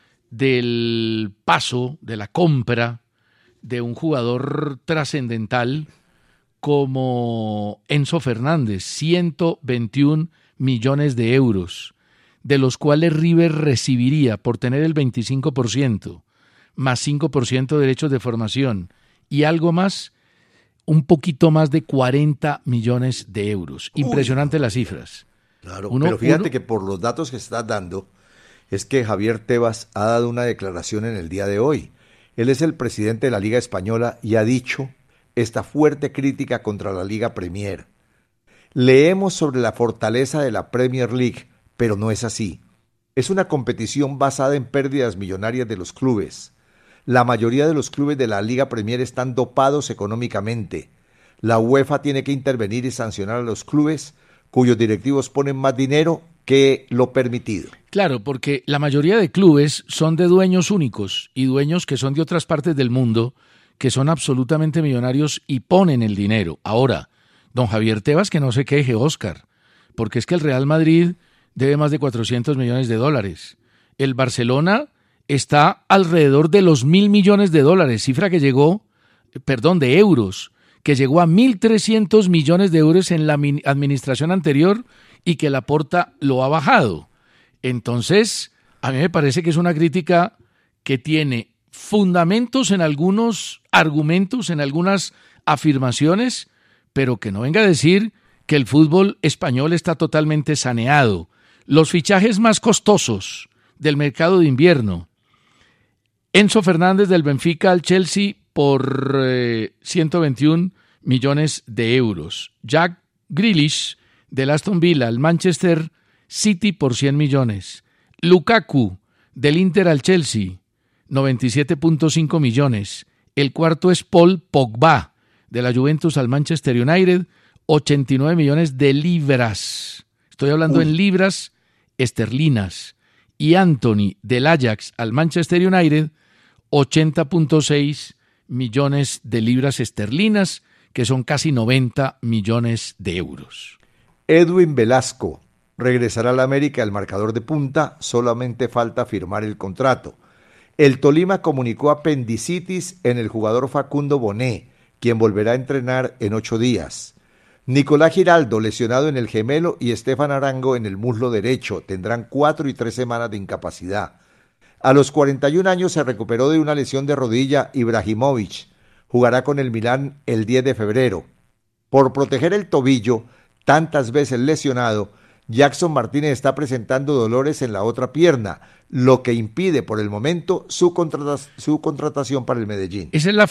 del paso, de la compra de un jugador trascendental como Enzo Fernández, 121 millones de euros, de los cuales River recibiría por tener el 25%, más 5% de derechos de formación y algo más, un poquito más de 40 millones de euros. Impresionante las cifras. Claro, pero fíjate que por los datos que estás dando, es que Javier Tebas ha dado una declaración en el día de hoy. Él es el presidente de la Liga Española y ha dicho esta fuerte crítica contra la Liga Premier. Leemos sobre la fortaleza de la Premier League, pero no es así. Es una competición basada en pérdidas millonarias de los clubes. La mayoría de los clubes de la Liga Premier están dopados económicamente. La UEFA tiene que intervenir y sancionar a los clubes cuyos directivos ponen más dinero que lo permitido. Claro, porque la mayoría de clubes son de dueños únicos y dueños que son de otras partes del mundo, que son absolutamente millonarios y ponen el dinero. Ahora, don Javier Tebas, que no se queje, Oscar, porque es que el Real Madrid debe más de 400 millones de dólares. El Barcelona está alrededor de los 1.000 millones de dólares, cifra que llegó, de euros, que llegó a 1.300 millones de euros en la administración anterior y que Laporta lo ha bajado. Entonces, a mí me parece que es una crítica que tiene fundamentos en algunos argumentos, en algunas afirmaciones, pero que no venga a decir que el fútbol español está totalmente saneado. Los fichajes más costosos del mercado de invierno: Enzo Fernández del Benfica al Chelsea por 121 millones de euros. Jack Grealish del Aston Villa al Manchester City por 100 millones. Lukaku del Inter al Chelsea, 97.5 millones. El cuarto es Paul Pogba de la Juventus al Manchester United, 89 millones de libras. Estoy hablando en libras esterlinas. Y Anthony del Ajax al Manchester United, 80.6 millones de libras esterlinas, que son casi 90 millones de euros. Edwin Velasco regresará al América, el marcador de punta, solamente falta firmar el contrato. El Tolima comunicó apendicitis en el jugador Facundo Boné, quien volverá a entrenar en 8 días. Nicolás Giraldo, lesionado en el gemelo, y Estefan Arango en el muslo derecho, tendrán 4 y 3 semanas de incapacidad. A los 41 años se recuperó de una lesión de rodilla Ibrahimovic. Jugará con el Milán el 10 de febrero. Por proteger el tobillo, tantas veces lesionado, Jackson Martínez está presentando dolores en la otra pierna, lo que impide por el momento su contratación para el Medellín. Esa es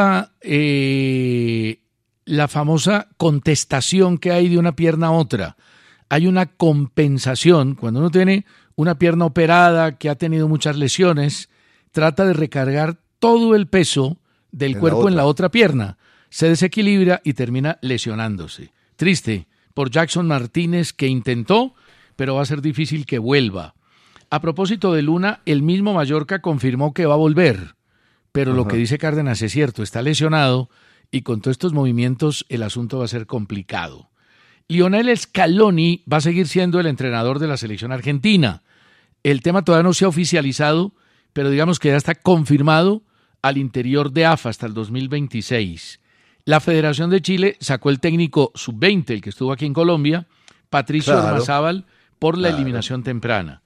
la famosa contestación que hay de una pierna a otra. Hay una compensación. Cuando uno tiene una pierna operada que ha tenido muchas lesiones, trata de recargar todo el peso del cuerpo en la otra pierna. Se desequilibra y termina lesionándose. Triste por Jackson Martínez, que intentó, pero va a ser difícil que vuelva. A propósito de Luna, el mismo Mallorca confirmó que va a volver, pero lo que dice Cárdenas es cierto, está lesionado y con todos estos movimientos el asunto va a ser complicado. Lionel Scaloni va a seguir siendo el entrenador de la selección argentina. El tema todavía no se ha oficializado, pero digamos que ya está confirmado al interior de AFA hasta el 2026. La Federación de Chile sacó el técnico sub-20, el que estuvo aquí en Colombia, Patricio Ormazábal, por la eliminación temprana.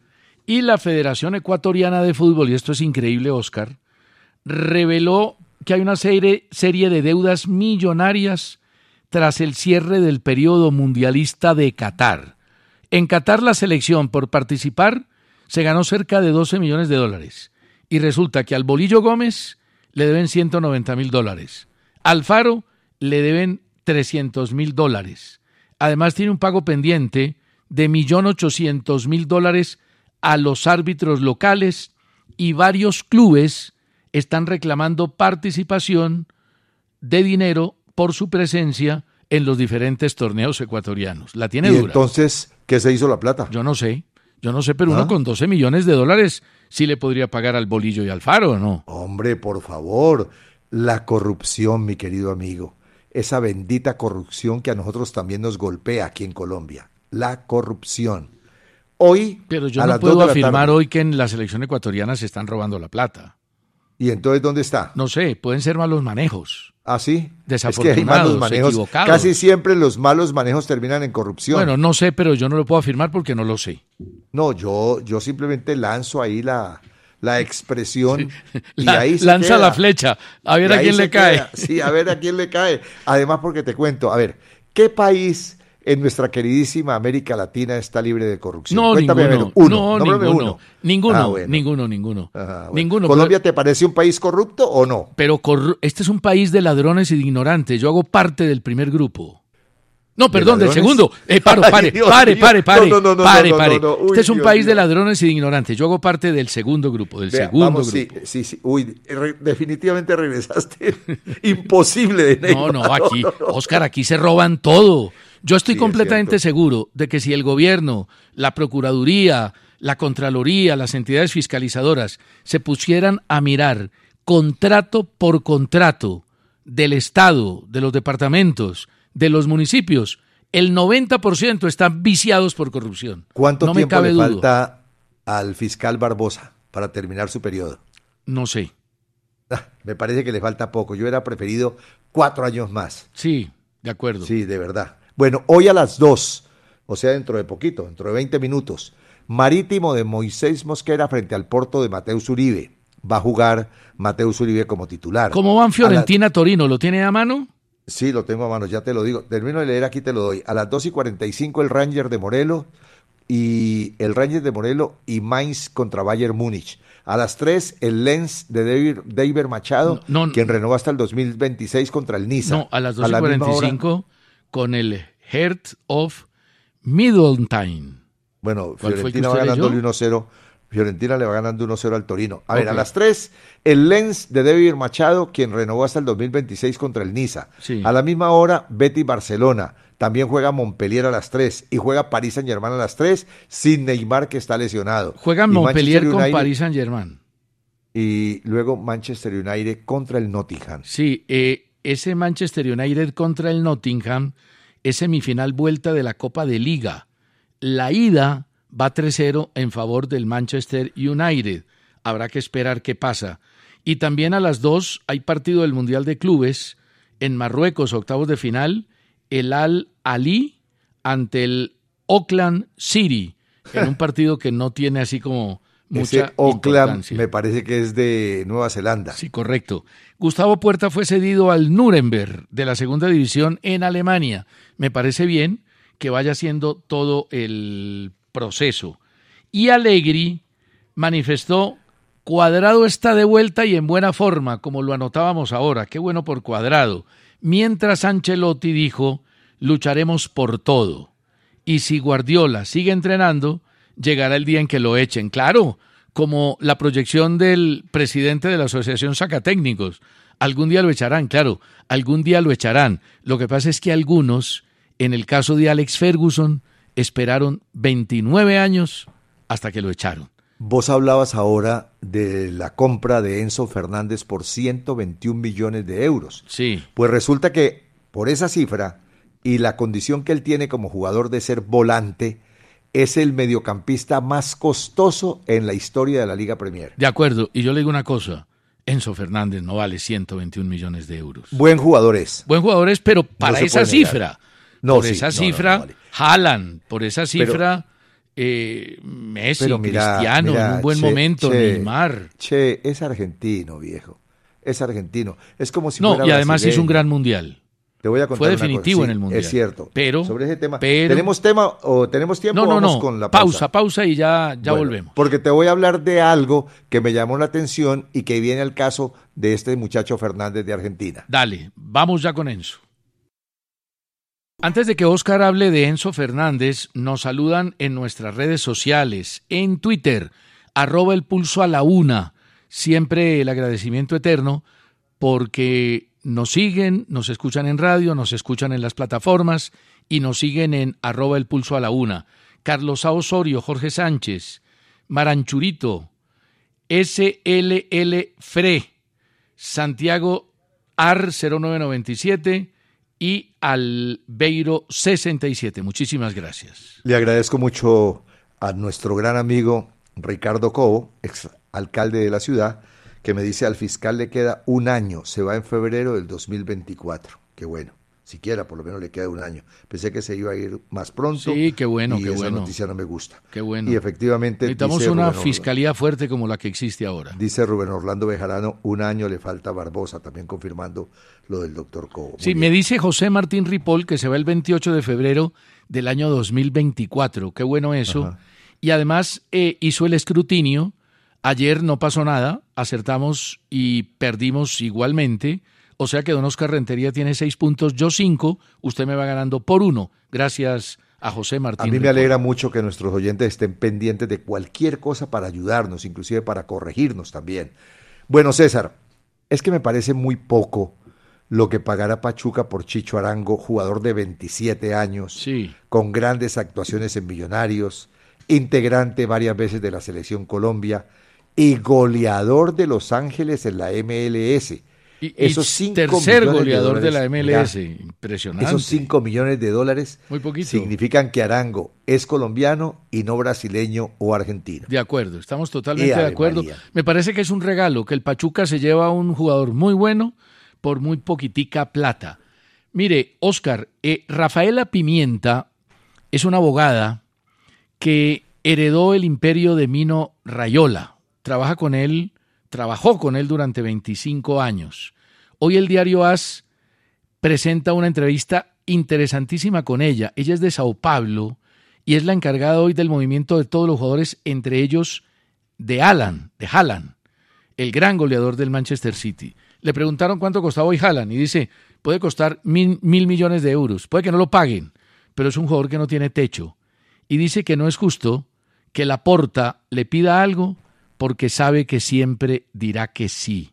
Y la Federación Ecuatoriana de Fútbol, y esto es increíble, Oscar, reveló que hay una serie de deudas millonarias tras el cierre del periodo mundialista de Qatar. En Qatar la selección por participar se ganó cerca de $12 millones y resulta que al Bolillo Gómez le deben $190,000, Alfaro le deben $300,000. Además tiene un pago pendiente de $1.800.000 a los árbitros locales y varios clubes están reclamando participación de dinero por su presencia en los diferentes torneos ecuatorianos. La tiene dura. Entonces, ¿qué se hizo la plata? Yo no sé, pero uno con $12 millones sí le podría pagar al Bolillo y al Faro, ¿o no? Hombre, por favor, la corrupción, mi querido amigo, esa bendita corrupción que a nosotros también nos golpea aquí en Colombia, la corrupción. Hoy, pero yo no puedo afirmar hoy que en la selección ecuatoriana se están robando la plata. ¿Y entonces dónde está? No sé, pueden ser malos manejos. ¿Ah, sí? Desafortunados, es que hay malos manejos, equivocados. Casi siempre los malos manejos terminan en corrupción. Bueno, no sé, pero yo no lo puedo afirmar porque no lo sé. No, yo simplemente lanzo ahí la expresión y ahí se lanza queda. La flecha, a ver a quién le cae. Sí, a ver a quién le cae. Además, porque te cuento, a ver, ¿qué país en nuestra queridísima América Latina está libre de corrupción? No, Cuéntame, ninguno. Ninguno. Bueno. Ninguno. ¿Colombia te parece un país corrupto o no? Pero este es un país de ladrones y de ignorantes. Yo hago parte del primer grupo. No, perdón, del segundo. Pare. Este es un país de ladrones y de ignorantes. Yo hago parte del segundo grupo, grupo. Sí. Uy, definitivamente regresaste. Imposible de No, aquí, Oscar, aquí se roban todo. Yo estoy completamente seguro de que si el gobierno, la Procuraduría, la Contraloría, las entidades fiscalizadoras se pusieran a mirar contrato por contrato del Estado, de los departamentos, de los municipios, el 90% están viciados por corrupción. ¿Cuánto tiempo le falta al fiscal Barbosa para terminar su periodo? No sé. Me parece que le falta poco. Yo hubiera preferido 4 años más. Sí, de acuerdo. Sí, de verdad. Bueno, hoy a las 2, o sea, dentro de poquito, dentro de 20 minutos, Marítimo de Moisés Mosquera frente al Porto de Mateus Uribe. Va a jugar Mateus Uribe como titular. ¿Cómo van Fiorentina-Torino? ¿Lo tiene a mano? Sí, lo tengo a mano, ya te lo digo. Termino de leer, aquí te lo doy. A las 2:45 el Rangers de Morelos y Mainz contra Bayern Múnich. A las 3 el Lens de David Machado, quien renovó hasta el 2026 contra el Niza. No, a las 2:45 con el Heart of Midlothian. Bueno, Fiorentina va ganándole 1-0. Fiorentina le va ganando 1-0 al Torino. A ver, a las 3, el Lens de David Machado, quien renovó hasta el 2026 contra el Niza. Sí. A la misma hora, Betis Barcelona. También juega Montpellier a las 3 y juega Paris Saint-Germain a las 3 sin Neymar, que está lesionado. Juegan Montpellier con Paris Saint-Germain. Y luego Manchester United contra el Nottingham. Sí, ese Manchester United contra el Nottingham es semifinal vuelta de la Copa de Liga. La ida va 3-0 en favor del Manchester United. Habrá que esperar qué pasa. Y también a las 2 hay partido del Mundial de Clubes en Marruecos, octavos de final, el Al-Ali ante el Auckland City, en un partido que no tiene así como mucha importancia. Me parece que es de Nueva Zelanda. Sí, correcto. Gustavo Puerta fue cedido al Nuremberg de la segunda división en Alemania. Me parece bien que vaya haciendo todo el proceso. Y Allegri manifestó: Cuadrado está de vuelta y en buena forma, como lo anotábamos ahora. Qué bueno por Cuadrado. Mientras Ancelotti dijo: lucharemos por todo. Y si Guardiola sigue entrenando, llegará el día en que lo echen. Claro, como la proyección del presidente de la Asociación Sacatécnicos. Algún día lo echarán, claro, algún día lo echarán. Lo que pasa es que algunos, en el caso de Alex Ferguson, esperaron 29 años hasta que lo echaron. Vos hablabas ahora de la compra de Enzo Fernández por 121 millones de euros. Sí. Pues resulta que por esa cifra y la condición que él tiene como jugador de ser volante, es el mediocampista más costoso en la historia de la Liga Premier. De acuerdo, y yo le digo una cosa: Enzo Fernández no vale 121 millones de euros. Buen jugador es. Buen jugador es, pero para esa cifra. No, por sí, esa cifra, vale. Haaland, por esa cifra, Messi, Pero mira, Cristiano, en un buen momento, Neymar. Che, es argentino, viejo. Es argentino. Es como si No, fuera y además hizo un brasileño. gran mundial. Te voy a contar Fue una definitivo cosa. en Sí, el mundial. es cierto. Pero, sobre ese tema. pero- ¿Tenemos tema o tenemos tiempo? No, Vamos no. con la pausa. Pausa y ya Bueno, volvemos. Porque te voy a hablar de algo que me llamó la atención y que viene al caso de este muchacho Fernández de Argentina. Dale, vamos ya con Enzo. Antes de que Oscar hable de Enzo Fernández, nos saludan en nuestras redes sociales, en Twitter, @elpulsoalauna. Siempre el agradecimiento eterno porque nos siguen, nos escuchan en radio, nos escuchan en las plataformas y nos siguen en @elpulsoalauna. Carlos A. Osorio, Jorge Sánchez, Maranchurito, SLL Fre, Santiago AR 0997 y Albeiro 67. Muchísimas gracias. Le agradezco mucho a nuestro gran amigo Ricardo Cobo, ex alcalde de la ciudad, que me dice al fiscal le queda un año, se va en febrero del 2024. Qué bueno, siquiera por lo menos le queda un año. Pensé que se iba a ir más pronto. Sí, qué bueno, y qué esa bueno. noticia no me gusta. Qué bueno. Y efectivamente Necesitamos dice una Rubén fiscalía fuerte como la que existe ahora. Dice Rubén Orlando Bejarano, un año le falta a Barbosa, también confirmando lo del doctor Cobo. Muy Sí, bien. me dice José Martín Ripoll que se va el 28 de febrero del año 2024. Qué bueno eso. Ajá. Y además hizo el escrutinio. Ayer no pasó nada, acertamos y perdimos igualmente. O sea que don Oscar Rentería tiene 6 puntos, yo 5. Usted me va ganando por 1. Gracias a José Martín A mí me Ripoll. alegra mucho que nuestros oyentes estén pendientes de cualquier cosa para ayudarnos, inclusive para corregirnos también. Bueno, César, es que me parece muy poco lo que pagará Pachuca por Chicho Arango, jugador de 27 años, Sí. con grandes actuaciones en Millonarios, integrante varias veces de la Selección Colombia y goleador de Los Ángeles en la MLS. Y Esos 5 tercer millones goleador de la dólares, MLS. mira, Impresionante. esos 5 millones de dólares Muy poquito. significan que Arango es colombiano y no brasileño o argentino. De acuerdo, estamos totalmente de Ave acuerdo. María. Me parece que es un regalo, que el Pachuca se lleva a un jugador muy bueno por muy poquitica plata. Mire, Oscar, Rafaela Pimienta es una abogada que heredó el imperio de Mino Raiola. Trabajó con él durante 25 años. Hoy el diario AS presenta una entrevista interesantísima con ella. Ella es de Sao Paulo y es la encargada hoy del movimiento de todos los jugadores, entre ellos de Haaland, el gran goleador del Manchester City. Le preguntaron cuánto costaba hoy Haaland y dice, puede costar 1.000 millones de euros, puede que no lo paguen, pero es un jugador que no tiene techo. Y dice que no es justo que Laporta le pida algo porque sabe que siempre dirá que sí.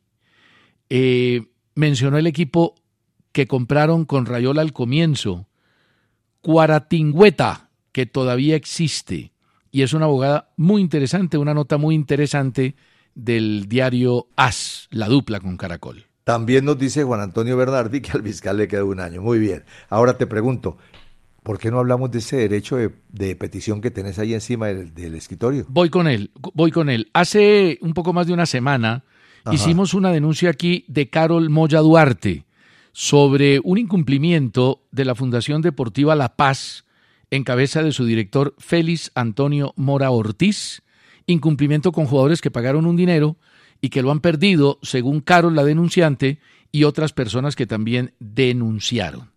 Mencionó el equipo que compraron con Raiola al comienzo, Cuaratingüeta, que todavía existe, y es una abogada muy interesante, una nota muy interesante del diario AS, la dupla con Caracol. También nos dice Juan Antonio Bernardi que al fiscal le queda un año. Muy bien. Ahora te pregunto, ¿por qué no hablamos de ese derecho de petición que tenés ahí encima del escritorio? Voy con él. Hace un poco más de una semana hicimos una denuncia aquí de Carol Moya Duarte sobre un incumplimiento de la Fundación Deportiva La Paz en cabeza de su director Félix Antonio Mora Ortiz, incumplimiento con jugadores que pagaron un dinero y que lo han perdido, según Carol, la denunciante, y otras personas que también denunciaron.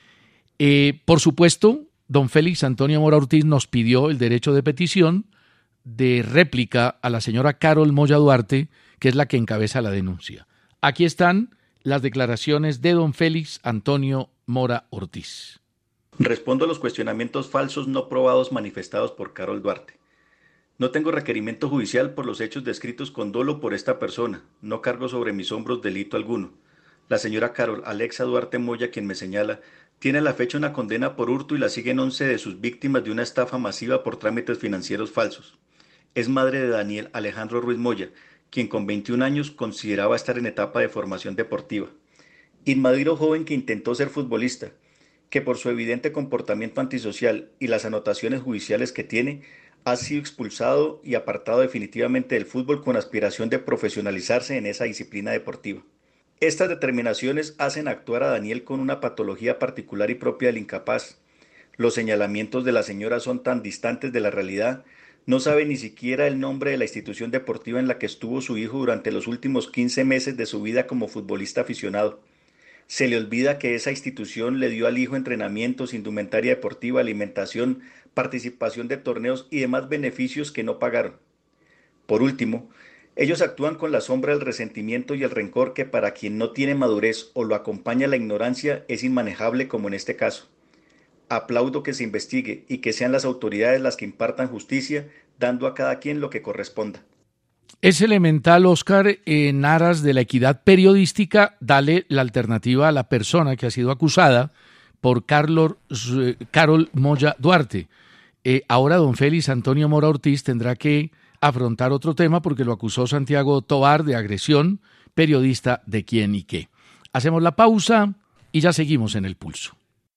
Por supuesto, don Félix Antonio Mora Ortiz nos pidió el derecho de petición de réplica a la señora Carol Moya Duarte, que es la que encabeza la denuncia. Aquí están las declaraciones de don Félix Antonio Mora Ortiz. Respondo a los cuestionamientos falsos no probados manifestados por Carol Duarte. No tengo requerimiento judicial por los hechos descritos con dolo por esta persona. No cargo sobre mis hombros delito alguno. La señora Carol Alexa Duarte Moya, quien me señala, tiene a la fecha una condena por hurto y la siguen 11 de sus víctimas de una estafa masiva por trámites financieros falsos. Es madre de Daniel Alejandro Ruiz Moya, quien con 21 años consideraba estar en etapa de formación deportiva. Inmaduro joven que intentó ser futbolista, que por su evidente comportamiento antisocial y las anotaciones judiciales que tiene, ha sido expulsado y apartado definitivamente del fútbol con aspiración de profesionalizarse en esa disciplina deportiva. Estas determinaciones hacen actuar a Daniel con una patología particular y propia del incapaz, Los señalamientos de la señora son tan distantes de la realidad. No sabe ni siquiera el nombre de la institución deportiva en la que estuvo su hijo durante los últimos 15 meses de su vida como futbolista aficionado. Se le olvida que esa institución le dio al hijo entrenamientos, indumentaria deportiva, alimentación, participación de torneos y demás beneficios que no pagaron. Por último, ellos actúan con la sombra del resentimiento y el rencor que para quien no tiene madurez o lo acompaña la ignorancia es inmanejable, como en este caso. Aplaudo que se investigue y que sean las autoridades las que impartan justicia, dando a cada quien lo que corresponda. Es elemental, Óscar, en aras de la equidad periodística, darle la alternativa a la persona que ha sido acusada por Carol Moya Duarte. Ahora don Félix Antonio Mora Ortiz tendrá que afrontar otro tema porque lo acusó Santiago Tovar de agresión, periodista de quién y qué. Hacemos la pausa y ya seguimos en el pulso.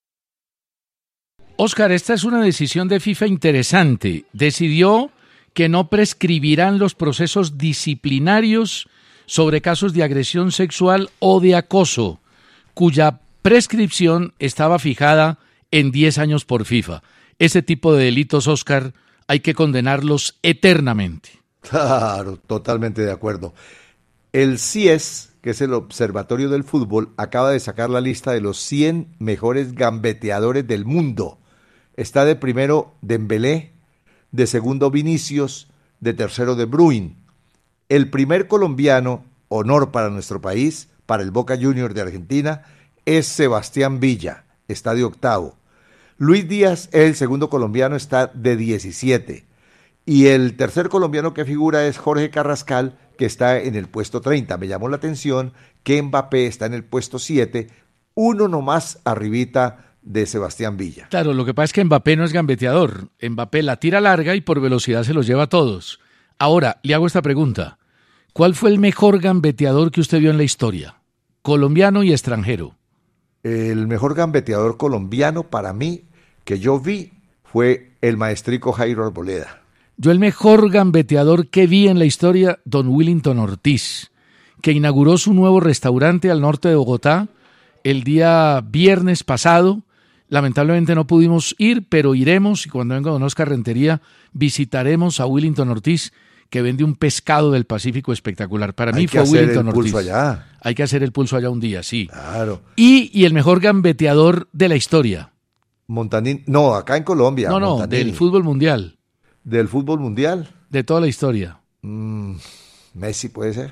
Óscar, esta es una decisión de FIFA interesante. Decidió que no prescribirán los procesos disciplinarios sobre casos de agresión sexual o de acoso, cuya prescripción estaba fijada en 10 años por FIFA. Ese tipo de delitos, Óscar, hay que condenarlos eternamente. Claro, totalmente de acuerdo. El CIES, que es el Observatorio del Fútbol, acaba de sacar la lista de los 100 mejores gambeteadores del mundo. Está de primero Dembélé, de segundo Vinicius, de tercero De Bruyne. El primer colombiano, honor para nuestro país, para el Boca Juniors de Argentina, es Sebastián Villa, está de octavo. Luis Díaz, el segundo colombiano, está de 17. Y el tercer colombiano que figura es Jorge Carrascal, que está en el puesto 30. Me llamó la atención que Mbappé está en el puesto 7, uno nomás arribita de Sebastián Villa. Claro, lo que pasa es que Mbappé no es gambeteador. Mbappé la tira larga y por velocidad se los lleva a todos. Ahora, le hago esta pregunta. ¿Cuál fue el mejor gambeteador que usted vio en la historia? Colombiano y extranjero. El mejor gambeteador colombiano para mí que yo vi fue el maestrico Jairo Arboleda. Yo el mejor gambeteador que vi en la historia, don Willington Ortiz, que inauguró su nuevo restaurante al norte de Bogotá el día viernes pasado. Lamentablemente no pudimos ir, pero iremos y cuando venga don Óscar Rentería visitaremos a Willington Ortiz, que vende un pescado del Pacífico espectacular. Para mí fue Willington Ortiz. Allá. Hay que hacer el pulso allá un día, sí. Claro. Y el mejor gambeteador de la historia. Montanín, no, acá en Colombia. No, Montanini. del fútbol mundial. ¿Del fútbol mundial? De toda la historia. Messi puede ser.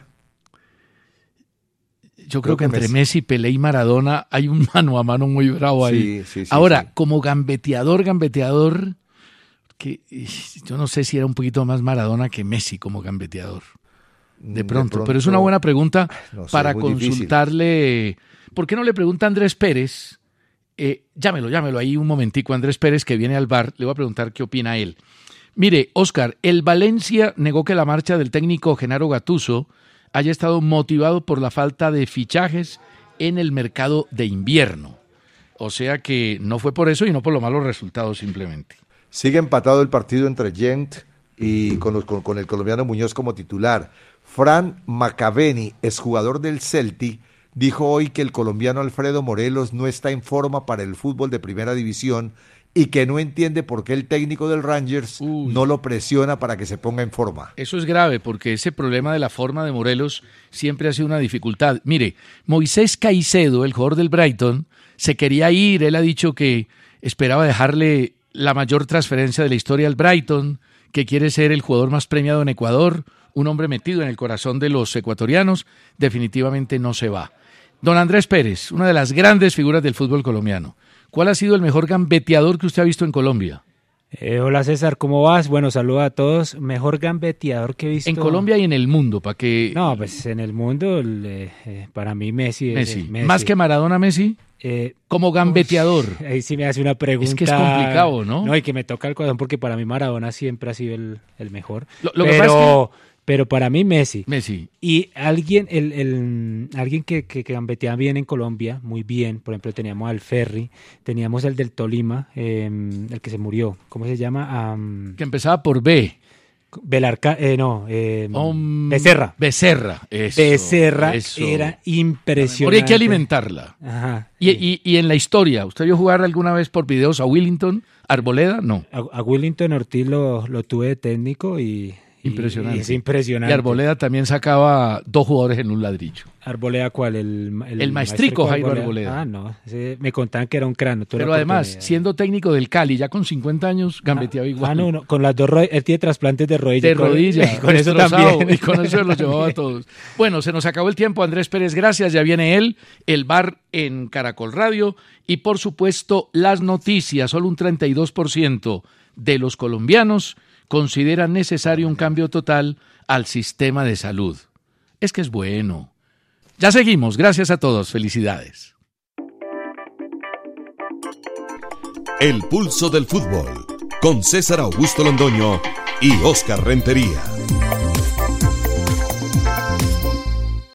Yo creo que entre Messi, Pelé y Maradona hay un mano a mano muy bravo ahí. Sí. Ahora, como gambeteador, que yo no sé si era un poquito más Maradona que Messi como gambeteador. De pronto, pero es una buena pregunta para consultarle. Difícil. ¿Por qué no le pregunta a Andrés Pérez? Llámelo ahí un momentico, Andrés Pérez, que viene al bar. Le voy a preguntar qué opina él. Mire, Óscar, el Valencia negó que la marcha del técnico Gennaro Gattuso haya estado motivado por la falta de fichajes en el mercado de invierno. O sea que no fue por eso y no por los malos resultados simplemente. Sigue empatado el partido entre Gent y con el colombiano Muñoz como titular. Fran Macaveni, exjugador del Celtic, dijo hoy que el colombiano Alfredo Morelos no está en forma para el fútbol de primera división y que no entiende por qué el técnico del Rangers no lo presiona para que se ponga en forma. Eso es grave porque ese problema de la forma de Morelos siempre ha sido una dificultad. Mire, Moisés Caicedo, el jugador del Brighton, se quería ir. Él ha dicho que esperaba dejarle la mayor transferencia de la historia al Brighton, que quiere ser el jugador más premiado en Ecuador, un hombre metido en el corazón de los ecuatorianos. Definitivamente no se va. Don Andrés Pérez, una de las grandes figuras del fútbol colombiano. ¿Cuál ha sido el mejor gambeteador que usted ha visto en Colombia? Hola César, ¿cómo vas? Bueno, saludo a todos. Mejor gambeteador que he visto. En Colombia y en el mundo, ¿para qué? No, pues en el mundo, para mí Messi. Messi. ¿Más que Maradona, Messi? Como gambeteador. Ahí sí me hace una pregunta. Es que es complicado, ¿no? No, y que me toca el corazón porque para mí Maradona siempre ha sido el mejor. Lo que pasa es que... Pero para mí Messi. Y alguien que gambetea bien en Colombia, muy bien. Por ejemplo, teníamos al Ferri, teníamos el del Tolima, el que se murió. ¿Cómo se llama? Que empezaba por B. Becerra. Becerra, era impresionante. Ahora hay que alimentarla. Ajá. Y en la historia, ¿usted vio jugar alguna vez por videos a Willington Arboleda? No. A Willington Ortiz lo tuve de técnico y impresionante. Es impresionante. Y Arboleda también sacaba 2 jugadores en un ladrillo. ¿Arboleda cuál? El maestrico Jairo Arboleda. Ah, no. Me contaban que era un cráneo. Pero además, siendo técnico del Cali, ya con 50 años, gambeteaba igual. No. Con las 2 rodillas. Él tiene trasplantes de rodilla. De rodilla. Con eso también. Y con eso los llevaba a todos. Bueno, se nos acabó el tiempo, Andrés Pérez. Gracias. Ya viene él, el bar en Caracol Radio. Y por supuesto, las noticias. Solo un 32% de los colombianos consideran necesario un cambio total al sistema de salud. Es que es bueno. Ya seguimos. Gracias a todos. Felicidades. El pulso del fútbol con César Augusto Londoño y Óscar Rentería.